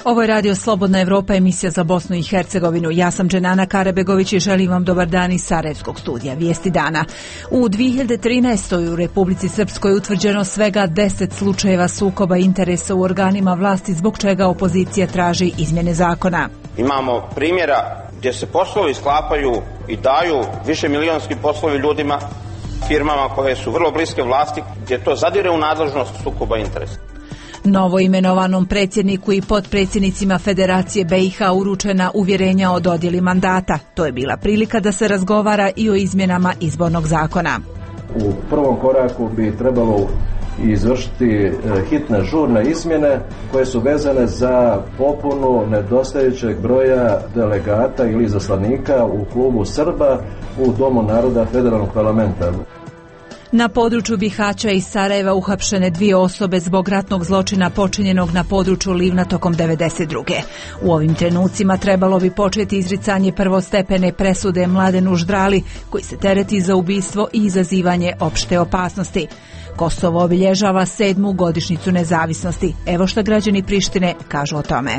Ovo je Radio Slobodna Evropa, emisija za Bosnu i Hercegovinu. Ja sam Dženana Karabegović i želim vam dobar dan iz Sarajevskog studija. Vijesti dana. U 2013. u Republici Srpskoj utvrđeno svega 10 slučajeva sukoba interesa u organima vlasti, zbog čega opozicija traži izmjene zakona. Imamo primjera gdje se poslovi sklapaju i daju višemilijonski poslovi ljudima, firmama koje su vrlo bliske vlasti, gdje to zadire u nadležnost sukoba interesa. Novo imenovanom predsjedniku i potpredsjednicima Federacije BiH uručena uvjerenja o dodjeli mandata. To je bila prilika da se razgovara i o izmjenama izbornog zakona. U prvom koraku bi trebalo izvršiti hitne žurne izmjene koje su vezane za popunu nedostajućeg broja delegata ili izaslanika u klubu Srba u Domu naroda Federalnog parlamenta. Na području Bihaća i Sarajeva uhapšene 2 osobe zbog ratnog zločina počinjenog na području Livna tokom 1992. U ovim trenucima trebalo bi početi izricanje prvostepene presude Mladenu Ždrali, koji se tereti za ubistvo i izazivanje opšte opasnosti. Kosovo obilježava 7. godišnjicu nezavisnosti. Evo što građani Prištine kažu o tome.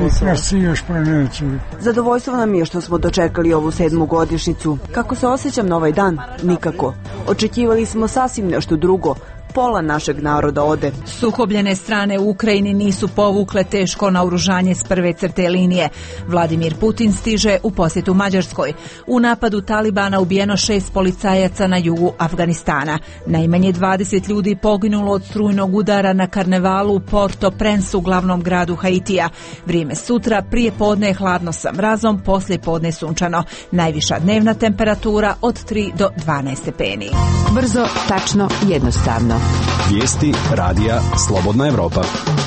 Zadovoljstvo nam je što smo dočekali ovu 7. godišnjicu. Kako se osjećam na ovaj dan? Nikako. Očekivali smo sasvim nešto drugo. Pola našeg naroda ode. Sukobljene strane u Ukrajini nisu povukle teško naoružanje s prve crte linije. Vladimir Putin stiže u posjetu Mađarskoj. U napadu Talibana ubijeno 6 policajaca na jugu Afganistana. Najmanje 20 ljudi poginulo od strujnog udara na karnevalu u Port-au-Prince u glavnom gradu Haitija. Vrijeme sutra, prije podne je hladno sa mrazom, poslije podne sunčano. Najviša dnevna temperatura od 3 do 12 stepeni. Brzo, tačno, jednostavno. Vijesti radija Slobodna Evropa.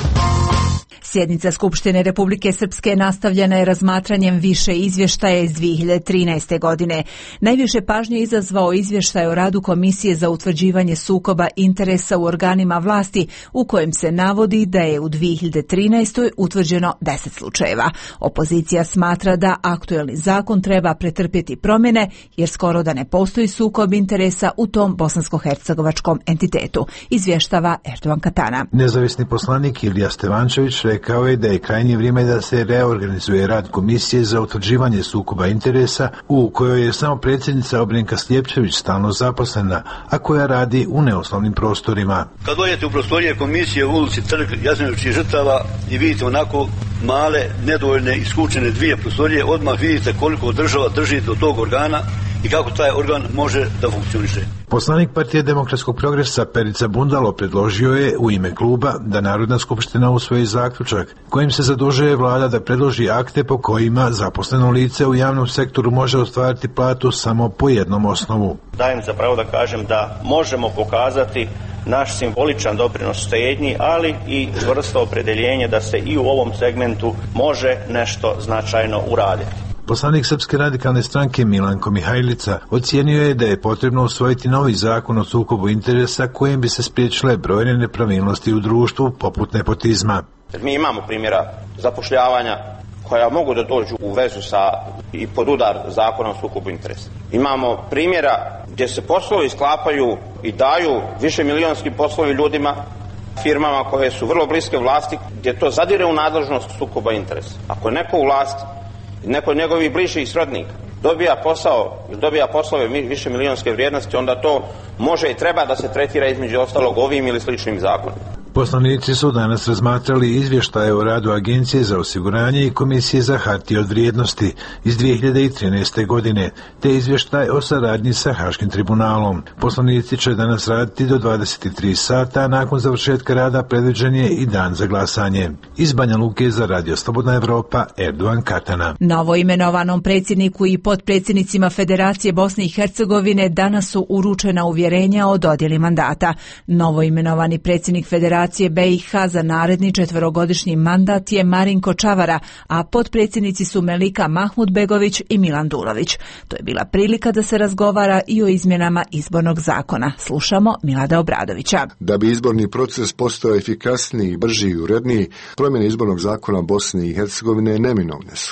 Sjednica Skupštine Republike Srpske nastavljena je razmatranjem više izvještaja iz 2013. godine. Najviše pažnje izazvao izvještaj o radu Komisije za utvrđivanje sukoba interesa u organima vlasti, u kojem se navodi da je u 2013. utvrđeno 10 slučajeva. Opozicija smatra da aktuelni zakon treba pretrpjeti promjene, jer skoro da ne postoji sukob interesa u tom bosansko-hercegovačkom entitetu, izvještava Erdogan Katana. Nezavisni poslanik Ilija Stevančević rekao je da je krajnje vrijeme da se reorganizuje rad Komisije za utvrđivanje sukoba interesa, u kojoj je samo predsjednica Obrenka Sljepčević stalno zaposlena, a koja radi u neosnovnim prostorima. Kad dođete u prostorije komisije u ulici Trg Jasenovićih žrtava i vidite onako male, nedovoljne, iskučene 2 prostorije, odmah vidite koliko država drži do tog organa i kako taj organ može da funkcioniše. Poslanik Partije demokratskog progresa Perica Bundalo predložio je u ime kluba da Narodna skupština usvoji zaključak kojim se zadužuje vlada da predloži akte po kojima zaposleno lice u javnom sektoru može ostvariti platu samo po jednom osnovu. Dajem za pravo da kažem da možemo pokazati naš simboličan doprinos štednji, ali i čvrsto opredjeljenje da se i u ovom segmentu može nešto značajno uraditi. Poslanik Srpske radikalne stranke Milanko Mihajlica ocijenio je da je potrebno usvojiti novi zakon o sukobu interesa kojim bi se spriječile brojne nepravilnosti u društvu poput nepotizma. Mi imamo primjera zapošljavanja koja mogu da dođu u vezu sa i pod udar zakona o sukobu interesa. Imamo primjera gdje se poslovi sklapaju i daju višemilijonski poslovi ljudima, firmama koje su vrlo bliske vlasti, gdje to zadire u nadležnost sukoba interesa. Ako je neko u vlasti, neko od njegovih bližih srodnika dobija posao ili dobija poslove višemilijonske vrijednosti, onda to može i treba da se tretira između ostalog ovim ili sličnim zakonom. Poslanici su danas razmatrali izvještaje o radu Agencije za osiguranje i Komisije za hartije od vrijednosti iz 2013. godine, te izvještaj o saradnji sa Haškim tribunalom. Poslanici će danas raditi do 23 sata, a nakon završetka rada predviđen je i dan za glasanje. Iz Banja Luke za Radio Slobodna Evropa, Erdogan Katana. Novo imenovanom predsjedniku i potpredsjednicima Federacije Bosne i Hercegovine danas su uručena uvjerenja o dodjeli mandata. Novo imenovani predsjednik Federacije BiH za naredni 4-godišnji mandat je Marinko Čavara, a potpredsjednici su Melika Mahmudbegović i Milan Dulović. To je bila prilika da se razgovara i o izmjenama izbornog zakona. Slušamo Milada Obradovića. Da bi izborni proces postao efikasniji, brži i uredniji, promjene izbornog zakona Bosne i Hercegovine neminovne su.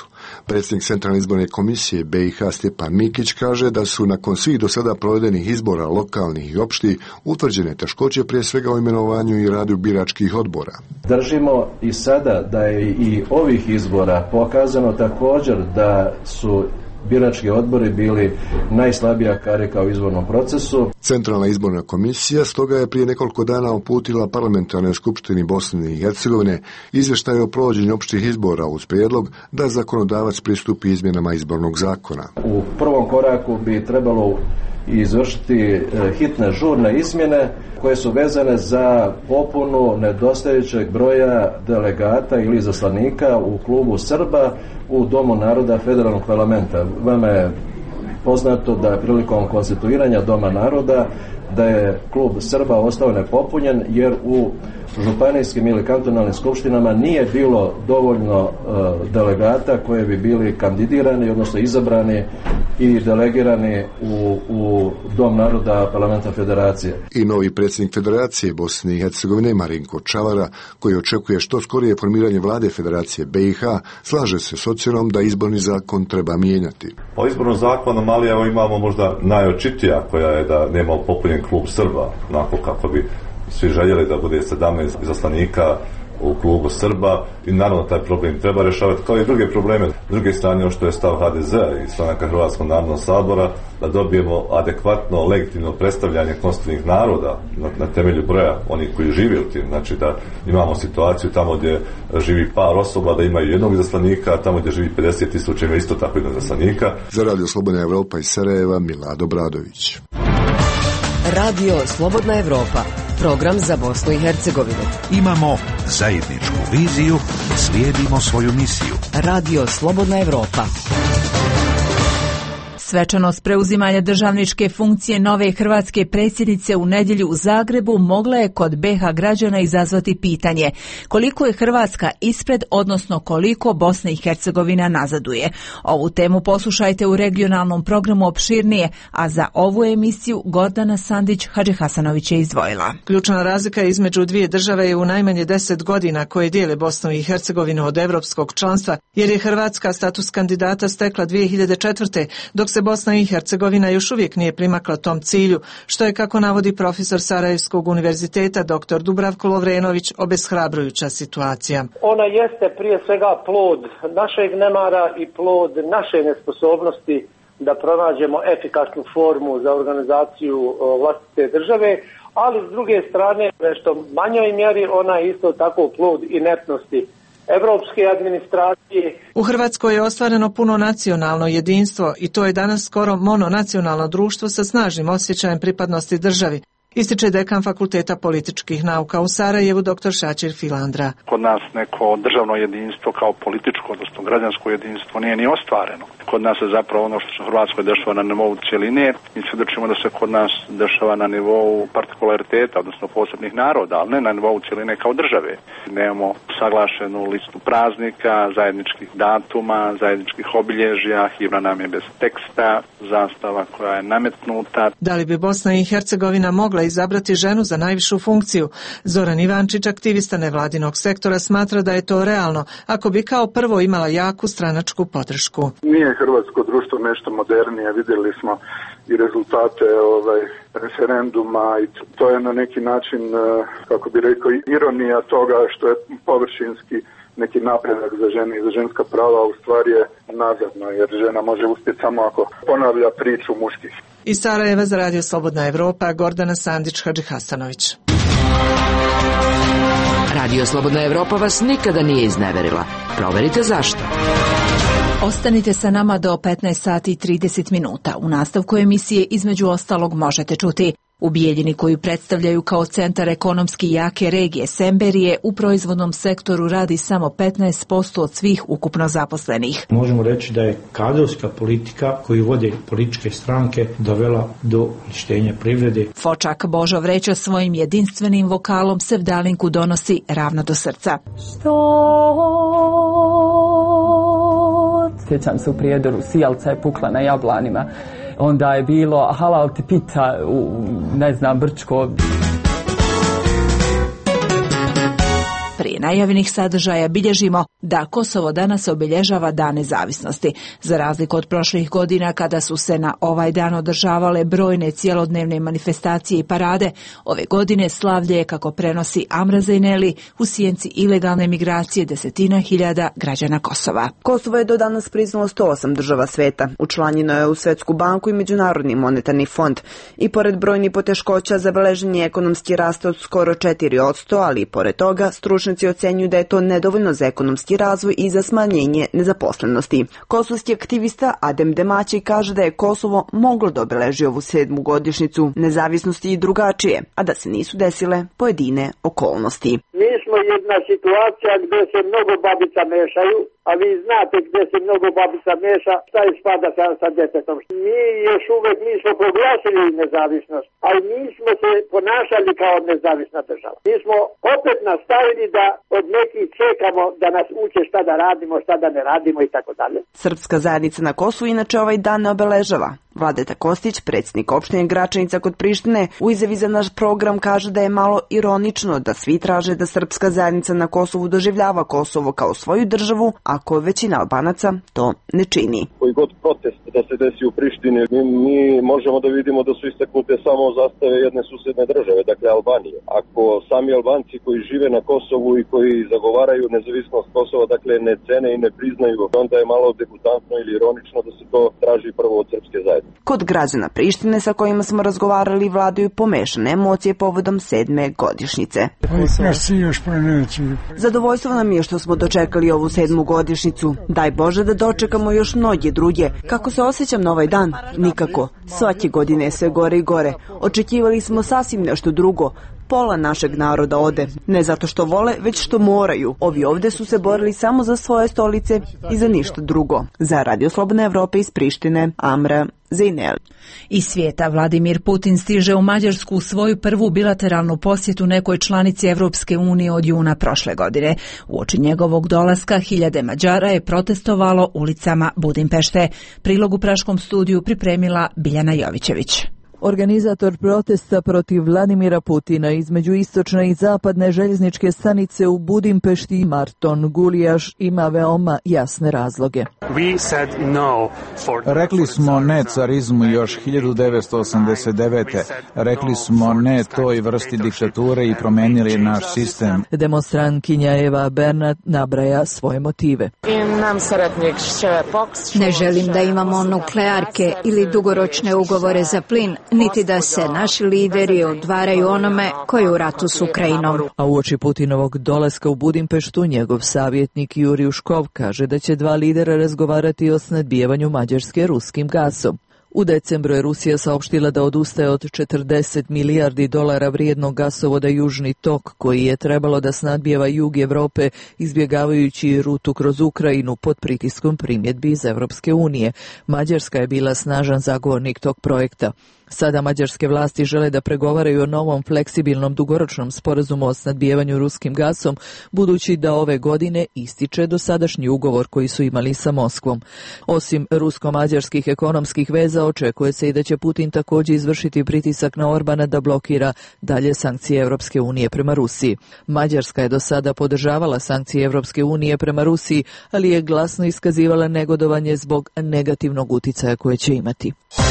Predsjednik Centralne izborne komisije BiH Stjepan Mikić kaže da su nakon svih do sada provedenih izbora lokalnih i opštih utvrđene teškoće prije svega u imenovanju i radu biračkih odbora. Držimo i sada da je i ovih izbora pokazano također da su birački odbori bili najslabija karika u izbornom procesu. Centralna izborna komisija stoga je prije nekoliko dana uputila Parlamentarnoj skupštini Bosne i Hercegovine izvještaj o provođenju opštih izbora uz prijedlog da zakonodavac pristupi izmjenama izbornog zakona. U prvom koraku bi trebalo izvršiti hitne žurne izmjene koje su vezane za popunu nedostajućeg broja delegata ili izaslanika u klubu Srba u Domu naroda Federalnog parlamenta. Vama je poznato da prilikom konstituiranja Doma naroda da je klub Srba ostao nepopunjen jer u županijskim ili kantonalnim skupštinama nije bilo dovoljno delegata koje bi bili kandidirani, odnosno izabrani i delegirani u Dom naroda Parlamenta Federacije. I novi predsjednik Federacije Bosne i Hercegovine Marinko Čavara, koji očekuje što skorije formiranje vlade Federacije BiH, slaže se s ocjenom da izborni zakon treba mijenjati. Po izbornom zakonu ali evo imamo možda najočitija koja je da nema popunjen klub Srba, onako kako bi svi željeli da bude 17 izaslanika u klubu Srba i naravno taj problem treba rješavati kao i druge probleme. S druge strane, što je stav HDZ-a i stranaka Hrvatskog narodnog sabora, da dobijemo adekvatno, legitimno predstavljanje konstitutivnih naroda na temelju broja onih koji žive u tim. Znači da imamo situaciju tamo gdje živi par osoba da imaju jednog izaslanika, a tamo gdje živi 50.000 ima isto tako jednog izaslanika. Za Radio Slobodna Evropa iz Sarajeva, Milado Bradović. Radio Slobodna Evropa, program za Bosnu i Hercegovinu. Imamo zajedničku viziju, slijedimo svoju misiju. Radio Slobodna Evropa. Svečanost preuzimanja državničke funkcije nove hrvatske predsjednice u nedjelju u Zagrebu mogla je kod BiH građana izazvati pitanje koliko je Hrvatska ispred, odnosno koliko Bosna i Hercegovina nazaduje. Ovu temu poslušajte u regionalnom programu opširnije, a za ovu emisiju Gordana Sandić Hadžihasanović je izdvojila. Ključna razlika između dvije države je u najmanje 10 godina koje dijele Bosnu i Hercegovinu od evropskog članstva, jer je Hrvatska status kandidata stekla 2004. dok se Bosna i Hercegovina još uvijek nije primakla tom cilju, što je, kako navodi profesor Sarajevskog univerziteta dr. Dubravko Lovrenović, obeshrabrujuća situacija. Ona jeste prije svega plod našeg nemara i plod naše nesposobnosti da pronađemo efikasnu formu za organizaciju vlastite države, ali s druge strane, nešto manjoj mjeri, ona je isto tako plod inertnosti evropske administracije. U Hrvatskoj je ostvareno puno nacionalno jedinstvo i to je danas skoro mononacionalno društvo sa snažnim osjećajem pripadnosti državi, ističe dekan Fakulteta političkih nauka u Sarajevu dr. Šačir Filandra. Kod nas neko državno jedinstvo kao političko, odnosno građansko jedinstvo nije ni ostvareno. Kod nas je zapravo ono što se u Hrvatskoj dešava na nivou cjeline, mi svjedočimo da se kod nas dešava na nivou partikulariteta, odnosno posebnih naroda, ali ne na nivou cjeline kao države. Nemamo saglašenu listu praznika, zajedničkih datuma, zajedničkih obilježja, himna nam je bez teksta, zastava koja je nametnuta. Da li bi Bosna i Hercegovina mogla izabrati ženu za najvišu funkciju? Zoran Ivančić, aktivista nevladinog sektora, smatra da je to realno ako bi kao prvo imala jaku stranačku podršku. Nije hrvatsko društvo nešto modernije, vidjeli smo i rezultate referenduma i to je na neki način, kako bi rekao, ironija toga što je površinski neki napredak za žene i za ženska prava, u stvari je nazadno, jer žena može uspjeti samo ako ponavlja priču muških. Iz Sarajeva za Radio Slobodna Evropa, Gordana Sandić Hadžihasanović. Radio Slobodna Evropa vas nikada nije izneverila. Proverite zašto. Ostanite sa nama do 15 sati i 30 minuta. U nastavku emisije između ostalog možete čuti: u Bijeljini, koju predstavljaju kao centar ekonomski jake regije Semberije, u proizvodnom sektoru radi samo 15% od svih ukupno zaposlenih. Možemo reći da je kadrovska politika koju vode političke stranke dovela do uništenja privrede. Fočak Božo Vreća svojim jedinstvenim vokalom sevdalinku donosi ravno do srca. Sjećam se u Prijedoru, sijalca je pukla na jablanima. Onda je bilo halal ti pita u, Brčko. Prije najavljenih sadržaja bilježimo da Kosovo danas obilježava Dan nezavisnosti. Za razliku od prošlih godina kada su se na ovaj dan održavale brojne cjelodnevne manifestacije i parade, ove godine slavlje je, kako prenosi Amra Zejneli, u sjenci ilegalne migracije desetina hiljada građana Kosova. Kosovo je do danas priznalo 108 država sveta. Učlanjeno je u Svetsku banku i Međunarodni monetarni fond. I pored brojnih poteškoća zabeležen je ekonomski rast od skoro 4%, ali i pored toga stručnjaci ocenjuju da je to nedovoljno za ekonomski razvoj i za smanjenje nezaposlenosti. Kosovski aktivista Adem Demaći kaže da je Kosovo moglo da obeleži ovu 7. godišnjicu nezavisnosti i drugačije, a da se nisu desile pojedine okolnosti. Mi smo jedna situacija gdje se mnogo babica mešaju, a vi znate gdje se mnogo babica meša, šta ispada sa djetetom. Mi još uvijek nismo proglasili nezavisnost, ali nismo se ponašali kao nezavisna država. Mi smo opet nastavili da od nekih čekamo da nas uče šta da radimo, šta da ne radimo i tako dalje. Srpska zajednica na Kosovu inače ovaj dan ne obeležava. Vladeta Kostić, predsjednik opštine Gračanica kod Prištine, u izjavi za naš program kaže da je malo ironično da svi traže da srpska zajednica na Kosovu doživljava Kosovo kao svoju državu, ako većina Albanaca to ne čini. Koji god protest da se desi u Prištini, mi možemo da vidimo da su istaknute samo zastave jedne susedne države, dakle Albanije. Ako sami Albanci koji žive na Kosovu i koji zagovaraju nezavisnost Kosova, dakle ne cene i ne priznaju, onda je malo degutantno ili ironično da se to traži prvo od srpske zajednice. Kod građana Prištine sa kojima smo razgovarali vladaju pomešane emocije povodom 7. godišnjice. Zadovoljstvo nam je što smo dočekali ovu 7. godišnjicu. Daj Bože da dočekamo još mnoge druge. Kako se osjećam na ovaj dan? Nikako. Svake godine je sve gore i gore. Očekivali smo sasvim nešto drugo. Pola našeg naroda ode. Ne zato što vole, već što moraju. Ovi ovde su se borili samo za svoje stolice i za ništa drugo. Za Radio Slobodna Evropa iz Prištine, Amra Zejneli. Iz svijeta Vladimir Putin stiže u Mađarsku svoju prvu bilateralnu posjetu nekoj članici Evropske unije od juna prošle godine. Uoči njegovog dolaska hiljade Mađara je protestovalo ulicama Budimpešte. Prilog u Praškom studiju pripremila Biljana Jovićević. Organizator protesta protiv Vladimira Putina između istočne i zapadne željezničke stanice u Budimpešti, Marton Gulijaš, ima veoma jasne razloge. Rekli smo ne carizmu još 1989. Rekli smo ne toj vrsti diktature i promenili naš sistem. Demonstrantkinja Eva Bernat nabraja svoje motive. Ne želim da imamo nuklearke ili dugoročne ugovore za plin, niti da se naši lideri odvaraju onome koji je u ratu s Ukrajinom. A uoči Putinovog dolaska u Budimpeštu, njegov savjetnik Juri Uškov kaže da će dva lidera razgovarati o snadbijevanju Mađarske ruskim gasom. U decembru je Rusija saopštila da odustaje od $40 milijardi vrijednog gasovoda Južni tok, koji je trebalo da snadbijeva jug Evrope, izbjegavajući rutu kroz Ukrajinu pod pritiskom primjedbi iz Evropske unije. Mađarska je bila snažan zagovornik tog projekta. Sada mađarske vlasti žele da pregovaraju o novom fleksibilnom dugoročnom sporazumu o snadbijevanju ruskim gasom, budući da ove godine ističe dosadašnji ugovor koji su imali sa Moskvom. Osim rusko-mađarskih ekonomskih veza, očekuje se i da će Putin također izvršiti pritisak na Orbana da blokira dalje sankcije Evropske unije prema Rusiji. Mađarska je do sada podržavala sankcije Evropske unije prema Rusiji, ali je glasno iskazivala negodovanje zbog negativnog uticaja koje će imati.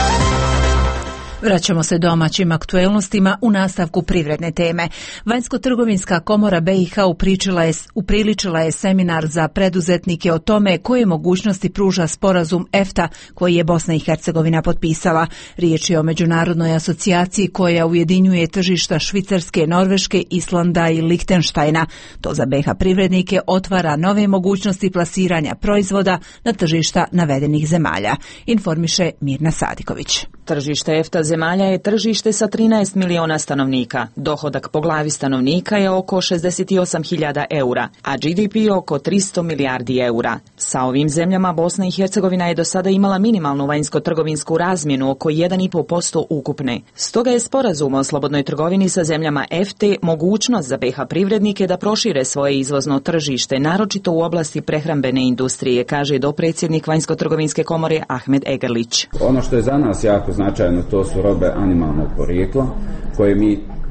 Vraćamo se domaćim aktuelnostima u nastavku privredne teme. Vanjsko-trgovinska komora BiH upriličila je seminar za preduzetnike o tome koje mogućnosti pruža sporazum EFTA koji je Bosna i Hercegovina potpisala. Riječ je o međunarodnoj asocijaciji koja ujedinjuje tržišta Švicarske, Norveške, Islanda i Lihtenštajna. To za BiH privrednike otvara nove mogućnosti plasiranja proizvoda na tržišta navedenih zemalja, informiše Mirna Sadiković. Tržište EFTA zemalja je tržište sa 13 miliona stanovnika. Dohodak po glavi stanovnika je oko 68.000 eura, a GDP oko 300 milijardi eura. Sa ovim zemljama Bosna i Hercegovina je do sada imala minimalnu vanjsko-trgovinsku razmjenu oko 1,5% ukupne. Stoga je sporazum o slobodnoj trgovini sa zemljama EFTA mogućnost za BiH privrednike da prošire svoje izvozno tržište, naročito u oblasti prehrambene industrije, kaže dopredsjednik Vanjsko-trgovinske komore Ahmed Egerlić. Ono što je za nas jako značajno, to su robe animalnog porijekla koje mi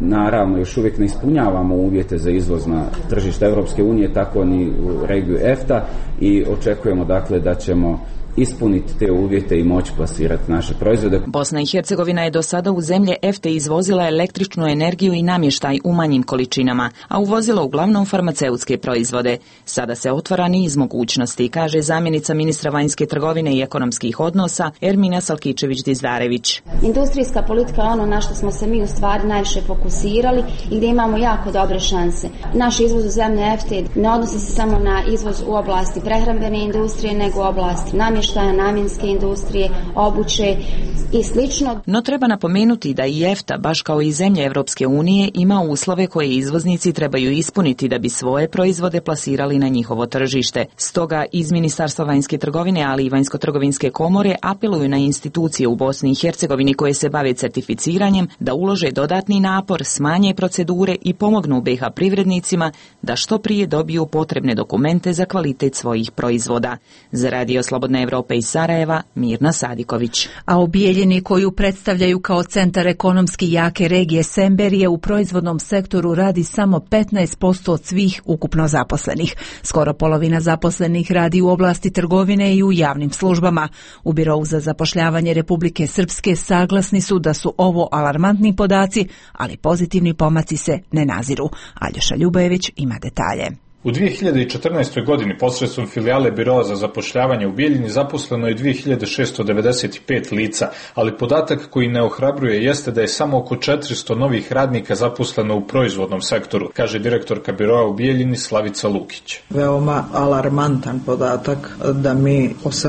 naravno još uvijek ne ispunjavamo uvjete za izvoz na tržište Europske unije, tako ni u regiju EFTA i očekujemo dakle da ćemo ispuniti te uvjete i moći plasirati naše proizvode. Bosna i Hercegovina je do sada u zemlje EFTA izvozila električnu energiju i namještaj u manjim količinama, a uvozila uglavnom farmaceutske proizvode. Sada se otvara niz mogućnosti, kaže zamjenica ministra vanjske trgovine i ekonomskih odnosa Ermina Salkičević-Dizdarević. Industrijska politika je ono na što smo se mi u stvari najviše fokusirali i gdje imamo jako dobre šanse. Naš izvoz u zemlje EFTA ne odnosi se samo na izvoz u oblasti prehrambene industrije, nego u oblasti namjenske industrije, obuće i slično. No treba napomenuti da i EFTA, baš kao i zemlje Europske unije, ima uslove koje izvoznici trebaju ispuniti da bi svoje proizvode plasirali na njihovo tržište. Stoga iz Ministarstva vanjske trgovine, ali i Vanjsko-trgovinske komore apeluju na institucije u Bosni i Hercegovini koje se bave certificiranjem da ulože dodatni napor, smanje procedure i pomognu BiH privrednicima da što prije dobiju potrebne dokumente za kvalitet svojih proizvoda. Za Radio Slobodna Evropa iz Sarajeva, Mirna Sadiković. A u Bijeljini, koju predstavljaju kao centar ekonomski jake regije Semberije, u proizvodnom sektoru radi samo 15% od svih ukupno zaposlenih. Skoro polovina zaposlenih radi u oblasti trgovine i u javnim službama. U Birou za zapošljavanje Republike Srpske saglasni su da su ovo alarmantni podaci, ali pozitivni pomaci se ne naziru. Aljoša Ljubojević ima detalje. U 2014. godini posredstvom filijale Biroa za zapošljavanje u Bijeljini zaposleno je 2695 lica, ali podatak koji ne ohrabruje jeste da je samo oko 400 novih radnika zaposleno u proizvodnom sektoru, kaže direktorka Biroa u Bijeljini Slavica Lukić. Veoma alarmantan podatak da mi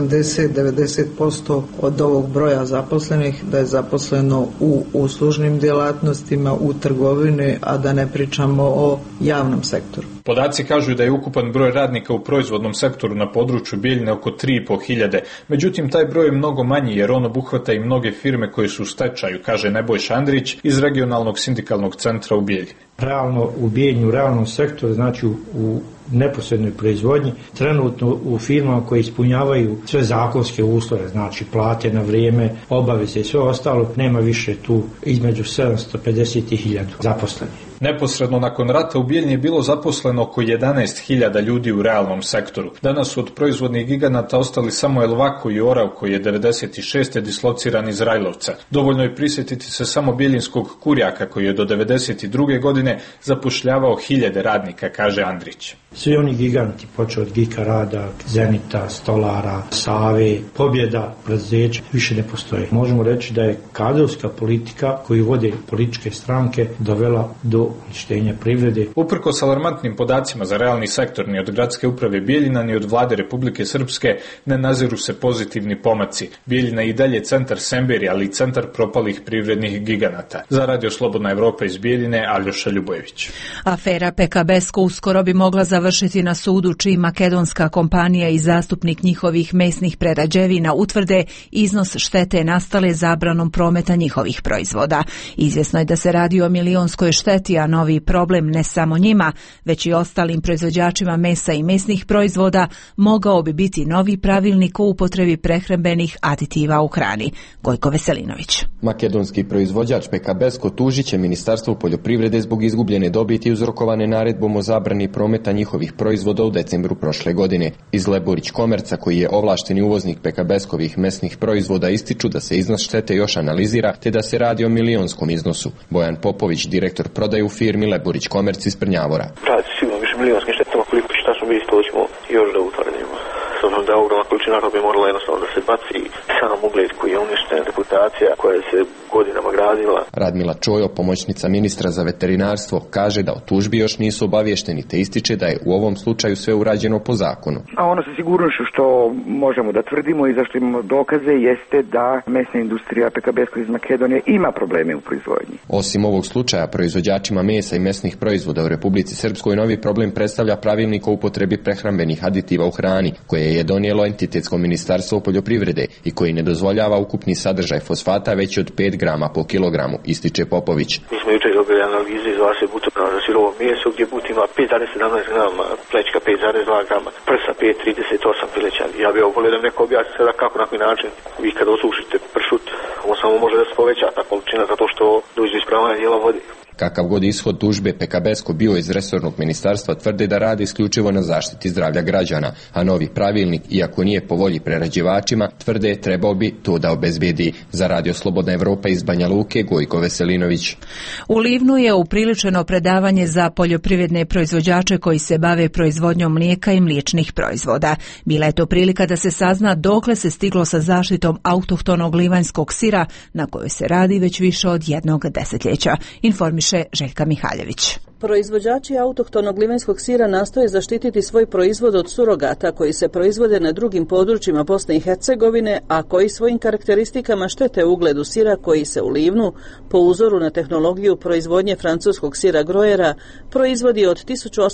80-90% od ovog broja zaposlenih da je zaposleno u uslužnim djelatnostima, u trgovini, a da ne pričamo o javnom sektoru. Podaci kažu da je ukupan broj radnika u proizvodnom sektoru na području Bijeljine oko 3.500, međutim taj broj je mnogo manji jer on obuhvata i mnoge firme koje su u stečaju, kaže Nebojša Andrić iz regionalnog sindikalnog centra u Bijeljini. Realno u Bijeljini, u realnom sektoru, znači u neposrednoj proizvodnji, trenutno u firmama koje ispunjavaju sve zakonske uslove, znači plate na vrijeme, obaveze i sve ostalo, nema više tu između 750 i 1000 zaposlenih. Neposredno nakon rata u Bijeljini je bilo zaposleno oko 11.000 ljudi u realnom sektoru. Danas su od proizvodnih giganata ostali samo Elvako i Orav koji je 96. dislociran iz Rajlovca. Dovoljno je prisjetiti se samo bijeljinskog Kurjaka koji je do 92. godine zapošljavao 1000 radnika, kaže Andrić. Svi oni giganti, počeo od Gika Rada, Zenita, Stolara, Save, Pobjeda, preduzeća, više ne postoje. Možemo reći da je kadrovska politika koju vode političke stranke dovela do uništenja privrede. Uprkos alarmantnim podacima za realni sektor, ni od gradske uprave Bijeljina ni od vlade Republike Srpske ne naziru se pozitivni pomaci. Bijeljina je i dalje centar Semberije, ali i centar propalih privrednih giganata. Za Radio Slobodna Evropa iz Bijeljine, Aljoša Ljubojević. Afera PKBesko uskoro bi mogla završiti na sudu, čiji makedonska kompanija i zastupnik njihovih mesnih prerađevina utvrde iznos štete nastale zabranom prometa njihovih proizvoda. Izvjesno je da se radi o milionskoj šteti, a novi problem ne samo njima, već i ostalim proizvođačima mesa i mesnih proizvoda mogao bi biti novi pravilnik o upotrebi prehrambenih aditiva u hrani. Gojko Veselinović. Makedonski proizvođač PKBesko tužit će Ministarstvo poljoprivrede zbog izgubljene dobiti uzrokovane naredbom o zabrani prometa njihovih proizvoda u decembru prošle godine. Iz Leborić Komerca, koji je ovlašteni uvoznik PKBeskovih mesnih proizvoda, ističu da se iznos štete još analizira te da se radi o milionskom iznosu. Bojan Popović, direktor prodaje u firmi Leborić Komerc iz Prnjavora. Radi sigurno više milionskim štetama, koliko šta smo bili, to ćemo još da utvrdimo. S obzirom da ogromna količina robe morala jednostavno da se baci, sam ugled koji je uništen, reputacija koja se godinama gradila. Radmila Čojo, pomoćnica ministra za veterinarstvo, kaže da o tužbi još nisu obavješteni te ističe da je u ovom slučaju sve urađeno po zakonu. A ono sa sigurnošću što možemo da tvrdimo i zašto imamo dokaze jeste da mesna industrija PKBesko iz Makedonije ima probleme u proizvodnji. Osim ovog slučaja, proizvođačima mesa i mesnih proizvoda u Republici Srpskoj novi problem predstavlja pravilnik o upotrebi prehrambenih aditiva u hrani, koje je donijelo entitetsko ministarstvo poljoprivrede i koji ne dozvoljava ukupni sadržaj fosfata veći od 5 grama po kilogramu, ističe Popović. Mi smo jučer dobili analize iz vase butoka za sirovo meso gdje but ima 5,17 grama, plećka 5,2 grama, prsa 5,38 pileća. Ja bih volio da mi neko objasni sada kako, na koji način vi kada osušite pršut, on samo može da se poveća ta količina zato što dođe ispravljanje dijela vode. Kakav god ishod tužbe, PKB-sko bio iz resornog ministarstva tvrde da radi isključivo na zaštiti zdravlja građana, a novi pravilnik, iako nije po volji prerađivačima, tvrde trebao bi to da obezbedi. Za Radio Slobodna Evropa iz Banja Luke, Gojko Veselinović. U Livnu je upriličeno predavanje za poljoprivredne proizvođače koji se bave proizvodnjom mlijeka i mliječnih proizvoda. Bila je to prilika da se sazna dokle se stiglo sa zaštitom autohtonog livanjskog sira, na kojoj se radi već više od jednog desetljeća, informiše Željka Mihaljević. Proizvođači autohtonog livanjskog sira nastoje zaštititi svoj proizvod od surogata koji se proizvode na drugim područjima Bosne i Hercegovine, a koji svojim karakteristikama štete ugledu sira koji se u Livnu, po uzoru na tehnologiju proizvodnje francuskog sira Grojera, proizvodi od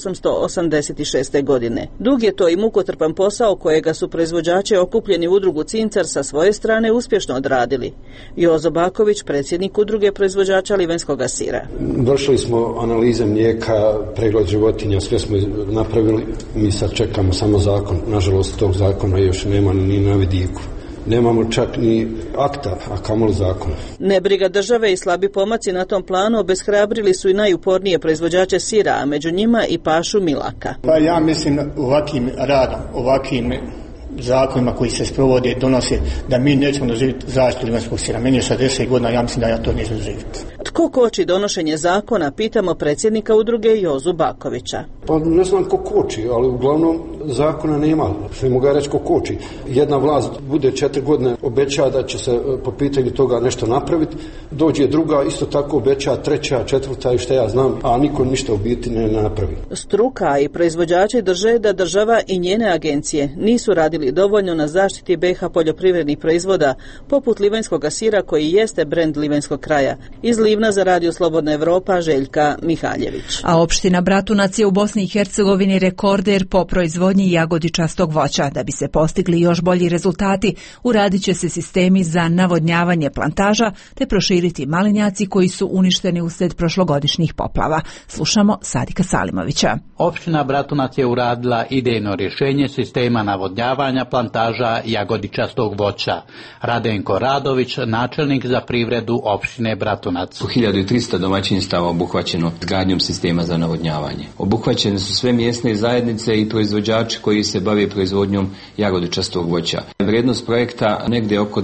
1886. godine. Dug je to i mukotrpan posao kojega su proizvođači okupljeni u udrugu Cincar sa svoje strane uspješno odradili. Jozo Baković, predsjednik udruge proizvođača livanjskog sira. Došli smo analize mlijeka, pregled životinja, sve smo napravili. Mi sad čekamo samo zakon. Nažalost, tog zakona još nema ni na vidiku. Nemamo čak ni akta, a kamoli zakon. Nebriga države i slabi pomaci na tom planu obeshrabrili su i najupornije proizvođače sira, a među njima i Pašu Milaka. Pa ja mislim ovakvim radom, ovakvim zakonima koji se sprovode, donose, da mi nećemo doživjeti zaštitu livanjskog sira. Meni je 60 godina, ja mislim da ja to neću doživjeti. Tko koči donošenje zakona, pitamo predsjednika udruge Jozu Bakovića. Pa ne znam ko koči, ali uglavnom zakona nema. Ne mogu reći ko koči. Jedna vlast bude 4 godine obeća da će se po pitanju toga nešto napraviti, dođe druga, isto tako obeća, treća, četvrta i šta ja znam, a niko ništa u biti ne napravi. Struka i proizvođači drže da država i njene agencije nisu radili dovoljno na zaštiti BiH poljoprivrednih proizvoda, poput livanjskog sira koji jeste brend livanjskog kraja. Iz Livna za Radio Slobodna Evropa, Željka Mihaljević. A opština Bratunac je u Bosni i Hercegovini rekorder po proizvodnji jagodičastog voća. Da bi se postigli još bolji rezultati, uradit će se sistemi za navodnjavanje plantaža te proširiti malinjaci koji su uništeni uslijed prošlogodišnjih poplava. Slušamo Sadika Salimovića. Opština Bratunac je uradila idejno rješenje sistema navodnjavanja plantaža jagodičastog voća. Radenko Radović, načelnik za privredu opštine Bratunac. 1300 domaćinstava obuhvaćeno izgradnjom sistema za navodnjavanje. Obuhvaćene su sve mjesne zajednice i proizvođači koji se bave proizvodnjom jagodičastog voća. Vrijednost projekta negdje oko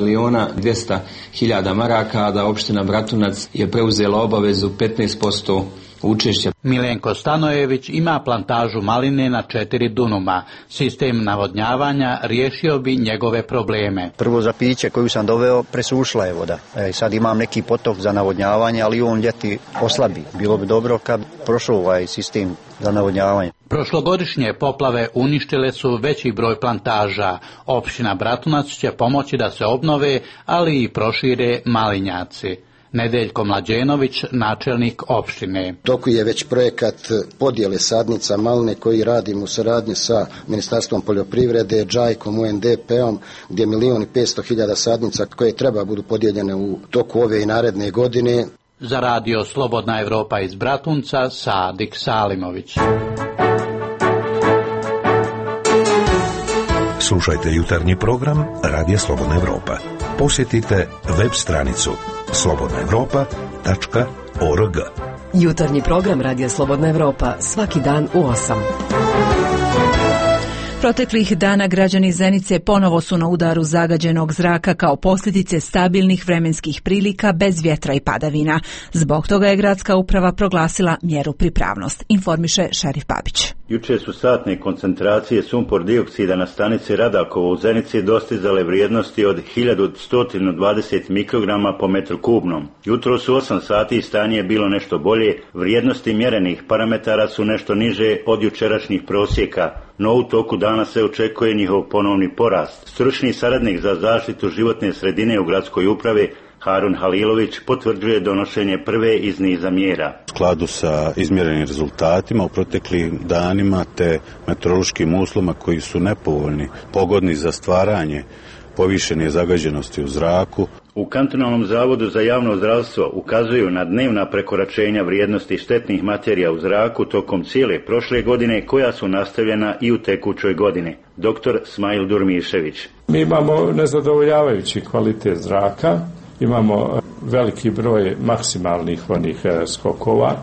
2.200.000 maraka, a da opština Bratunac je preuzela obavezu 15% učešća. Milenko Stanojević ima plantažu maline na 4 dunuma. Sistem navodnjavanja riješio bi njegove probleme. Prvo za piće koju sam doveo, presušila je voda. Sad imam neki potok za navodnjavanje, ali on ljeti oslabi. Bilo bi dobro kad prošao ovaj sistem za navodnjavanje. Prošlogodišnje poplave uništile su veći broj plantaža. Opština Bratunac će pomoći da se obnove, ali i prošire malinjaci. Nedeljko Mlađenović, načelnik opštine. Dok je već projekat podjele sadnica maline koji radimo u saradnji sa Ministarstvom poljoprivrede, Džajkom, UNDP-om, gdje 1.500.000 sadnica koje treba budu podijeljene u toku ove i naredne godine. Za Radio Slobodna Evropa iz Bratunca, Sadik Salimović. Slušajte jutarnji program Radija Slobodna Evropa. Posjetite web stranicu slobodnaevropa.org. Jutarnji program Radija Slobodna Evropa svaki dan u 8. Proteklih dana građani Zenice ponovo su na udaru zagađenog zraka kao posljedice stabilnih vremenskih prilika bez vjetra i padavina. Zbog toga je gradska uprava proglasila mjeru pripravnost, informiše Šerif Babić. Juče su satne koncentracije sumpor dioksida na stanici Radakovo u Zenici dostizale vrijednosti od 1120 mikrograma po metru kubnom. Jutro su 8 sati i stanje je bilo nešto bolje, vrijednosti mjerenih parametara su nešto niže od jučerašnjih prosjeka, no u toku dana se očekuje njihov ponovni porast. Stručni saradnik za zaštitu životne sredine u gradskoj upravi Harun Halilović potvrđuje donošenje prve iz niza mjera. U skladu sa izmjerenim rezultatima u proteklim danima te meteorološkim uslovima koji su nepovoljni, pogodni za stvaranje povišene zagađenosti u zraku. U Kantonalnom zavodu za javno zdravstvo ukazuju na dnevna prekoračenja vrijednosti štetnih materija u zraku tokom cijele prošle godine koja su nastavljena i u tekućoj godini. Dr. Smajl Durmišević. Mi imamo nezadovoljavajući kvalitet zraka, imamo veliki broj maksimalnih onih skokova,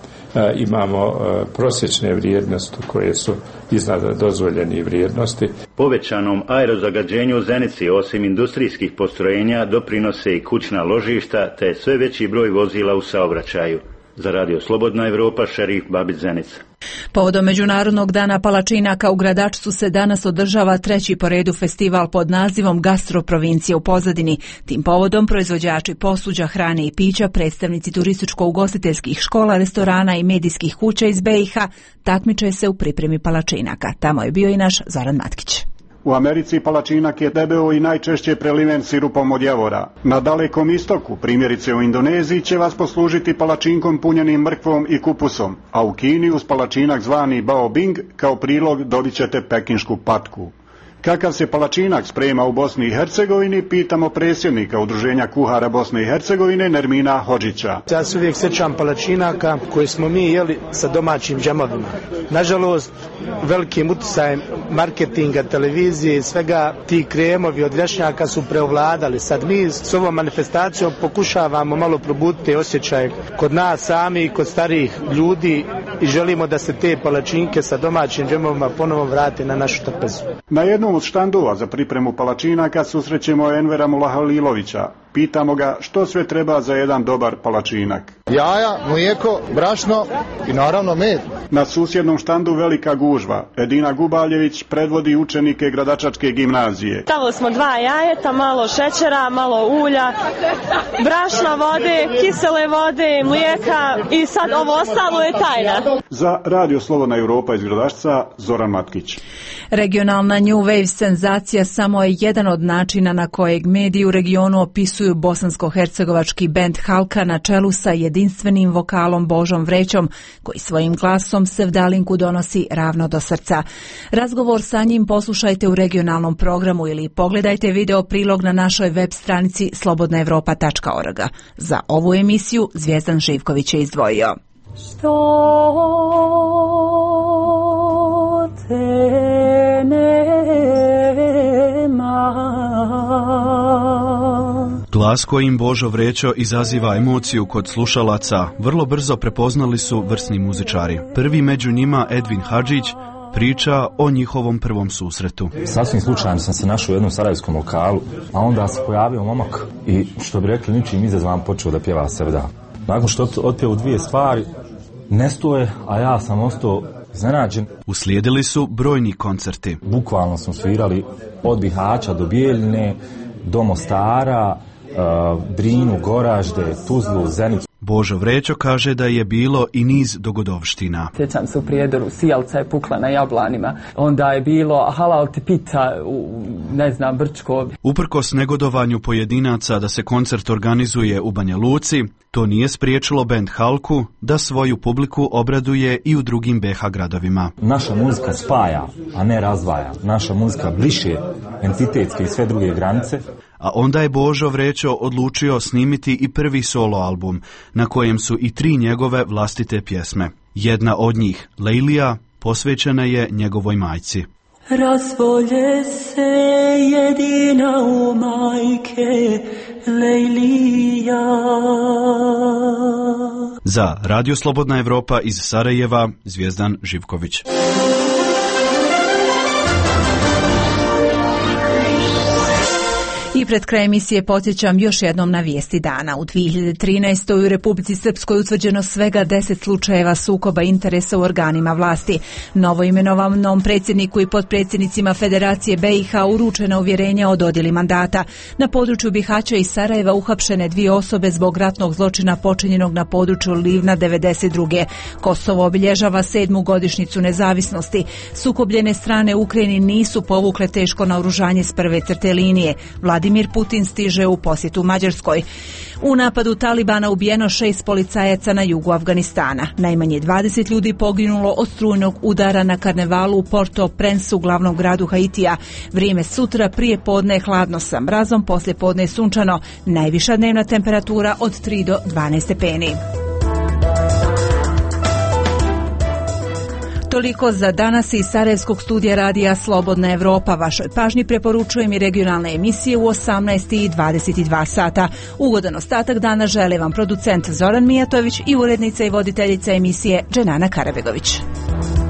imamo prosječne vrijednosti koje su iznad dozvoljenih vrijednosti. Povećanom aerozagađenju u Zenici osim industrijskih postrojenja doprinose i kućna ložišta te sve veći broj vozila u saobraćaju. Za Radio Slobodna Evropa, Šerif Babić, Zenica. Povodom Međunarodnog dana palačinaka u Gradačcu se danas održava 3. po redu festival pod nazivom Gastroprovincija u pozadini. Tim povodom proizvođači posuđa, hrane i pića, predstavnici turističko-ugostiteljskih škola, restorana i medijskih kuća iz BiH takmiče se u pripremi palačinaka. Tamo je bio i naš Zoran Matkić. U Americi palačinak je debeo i najčešće preliven sirupom od javora. Na Dalekom istoku, primjerice u Indoneziji, će vas poslužiti palačinkom punjenim mrkvom i kupusom, a u Kini uz palačinak zvani bao bing kao prilog dobit ćete pekinšku patku. Kakav se palačinak sprema u Bosni i Hercegovini, pitamo predsjednika Udruženja kuhara Bosne i Hercegovine Nermina Hodžića. Ja se uvijek sjećam palačinaka koje smo mi jeli sa domaćim džemovima. Nažalost, velikim utjecajem marketinga, televizije i svega ti kremovi od lješnjaka su preovladali. Sad mi s ovom manifestacijom pokušavamo malo probuditi osjećaj kod nas sami i kod starijih ljudi i želimo da se te palačinke sa domaćim džemovima ponovo vrate na našu trpezu. Na jednom od štandova za pripremu palačinaka susrećemo Envera Mulahalilovića. Pitamo ga što sve treba za jedan dobar palačinak. Jaja, mlijeko, brašno i naravno med. Na susjednom štandu velika gužva. Edina Gubaljević predvodi učenike Gradačačke gimnazije. Stavili smo 2 jajeta, malo šećera, malo ulja, brašna, vode, kisele vode, mlijeka i sad ovo ostalo je tajna. Za Radio Slobodna Evropa iz Gradačca, Zoran Matkić. Regionalna New Wave senzacija samo je jedan od načina na kojeg mediji u regionu opisuju bosansko-hercegovački bend Halka na čelu sa jedinstvenim vokalom Božom Vrećom, koji svojim glasom sevdalinku donosi ravno do srca. Razgovor sa njim poslušajte u regionalnom programu ili pogledajte video prilog na našoj web stranici slobodnaevropa.org. Za ovu emisiju Zvijezdan Živković je izdvojio. Što te Glas kojim Božo Vrećo izaziva emociju kod slušalaca vrlo brzo prepoznali su vrsni muzičari. Prvi među njima Edvin Hadžić priča o njihovom prvom susretu. Sasvim slučajno sam se našao u jednom sarajevskom lokalu, a onda se pojavio momak i što bi rekli ničim izazvan počeo da pjeva sevda. Nakon što otpjeo 2 stvari, nesto je, a ja sam ostao iznenađen. Uslijedili su brojni koncerti. Bukvalno smo svirali od Bihaća do Bijeljine, do Mostara, Drinu, Goražde, Tuzlu, Zenicu. Božo Vrećo kaže da je bilo i niz dogodovština. Sjećam se u Prijedoru, sijalca je pukla na jablanima. Onda je bilo halal te pita u, Brčko. Uprkos negodovanju pojedinaca da se koncert organizuje u Banja Luci, to nije spriječilo bend Halku da svoju publiku obraduje i u drugim BiH gradovima. Naša muzika spaja, a ne razdvaja. Naša muzika bliže entitetske i sve druge granice. A onda je Božo Vrećo odlučio snimiti i prvi solo album, na kojem su i 3 njegove vlastite pjesme. Jedna od njih, Lejlija, posvećena je njegovoj majci. Razbolje se jedina u majke, Lejlija. Za Radio Slobodna Evropa iz Sarajeva, Zvijezdan Živković. I pred kraj emisije podsjećam još jednom na vijesti dana. U 2013. u Republici Srpskoj utvrđeno svega 10 slučajeva sukoba interesa u organima vlasti. Novoimenovanom predsjedniku i potpredsjednicima Federacije BiH uručena uvjerenja o dodjeli mandata. Na području Bihaća i Sarajeva uhapšene 2 osobe zbog ratnog zločina počinjenog na području Livna 92. Kosovo obilježava 7. godišnjicu nezavisnosti. Sukobljene strane u Ukrajini nisu povukle teško naoružanje s prve crte linije. Vladimir Putin stiže u posjetu Mađarskoj. U napadu Talibana ubijeno 6 policajaca na jugu Afganistana. Najmanje 20 ljudi poginulo od strujnog udara na karnevalu u Port-au-Prince, glavnom gradu Haitija. Vrijeme sutra prije podne hladno sa mrazom, poslije podne sunčano. Najviša dnevna temperatura od 3 do 12 stepeni. Toliko za danas iz Sarajevskog studija radija Slobodna Evropa. Vašoj pažnji preporučujem i regionalne emisije u 18:22 sata. Ugodan ostatak dana žele vam producent Zoran Mijatović i urednica i voditeljica emisije Dženana Karabegović.